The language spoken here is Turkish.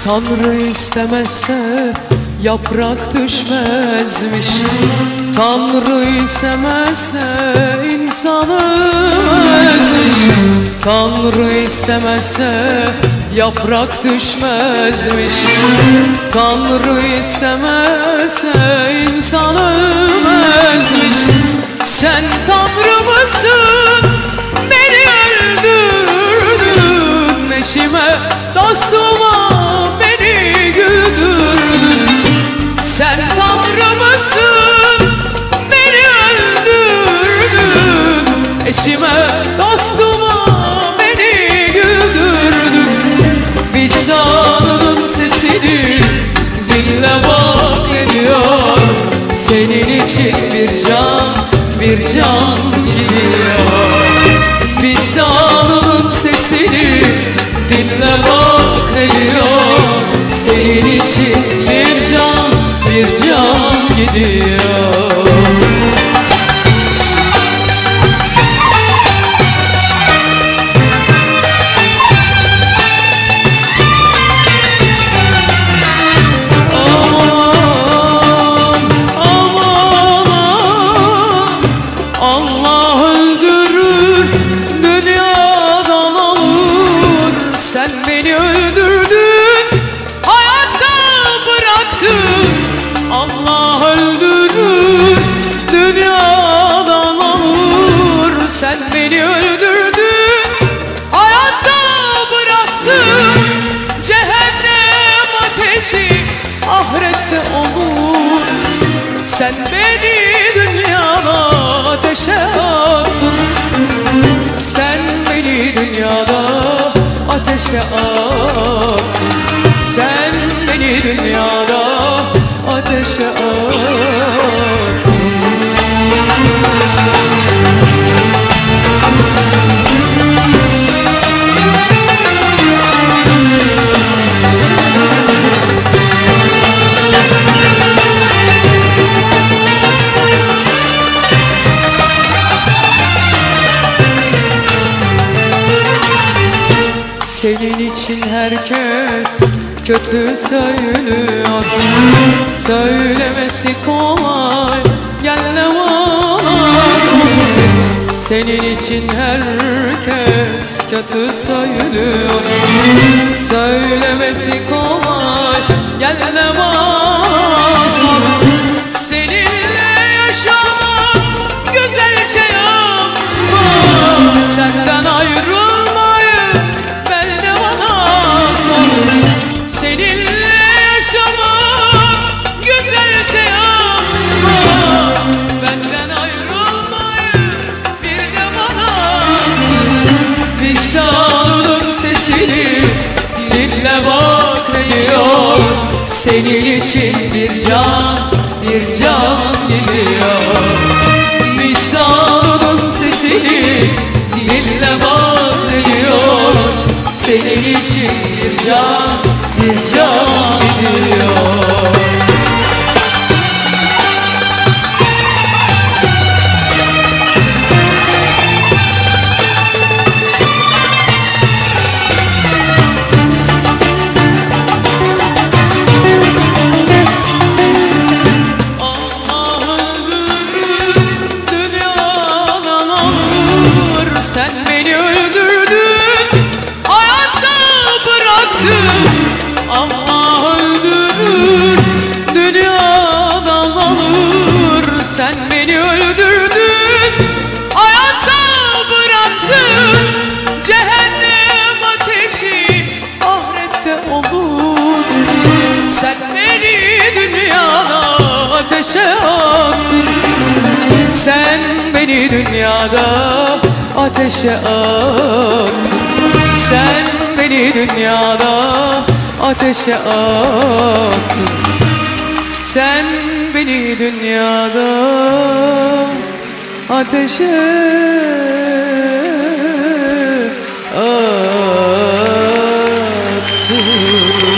Tanrı istemezse yaprak düşmezmiş. Tanrı istemezse insan ölmezmiş. Tanrı istemezse yaprak düşmezmiş. Tanrı istemezse insan ölmezmiş. Sen Tanrı mısın? Beni öldürdün. Eşime, dostuma beni güldürdün. Sen Tanrı mısın? Beni öldürdün. Eşime, dostuma beni güldürdün. Vicdanının sesini dinle bak ne diyor. Senin için bir can gidiyor. Vicdanının sesini dinle bak ne diyor. Senin için bir can gidiyor. Allah öldürür, dünyadan alır. Sen beni öldürdün, hayatta bıraktın. Allah öldürür, dünyadan alır. Sen beni öldürdün, hayatta bıraktın. Cehennem ateşi ahirette olur. Sen beni dünyada ateşe attın. Sen beni dünyada ateşe attın. Sen beni dünyada ateşe attın. Senin için herkes kötü söylüyor. Söylemesi kolay, gel ne bana sor. Senin için herkes kötü söylüyor. Söylemesi kolay, gel ne bana sor. Seninle yaşamak güzel şey ama senden ayrılmayı benle bana sor. Seninle yaşamak güzel şey ama benden ayrılmayı bir de bana sor. Vicdanının sesini dinle bak ne diyor. Senin için bir can geliyor. Vicdanının sesini dinle bak ne diyor. Senin için bir can gidiyor. Allah öldürür, dünyadan alır. Sen beni öldürdün, hayatta bıraktın. Allah öldürür, dünyadan alır. Sen beni öldürdün, hayatta bıraktın. Cehennem ateşi ahirette olur. Sen beni dünyada ateşe attın. Sen beni dünyada ateşe attın. Sen beni dünyada ateşe attın. Sen beni dünyada ateşe attın.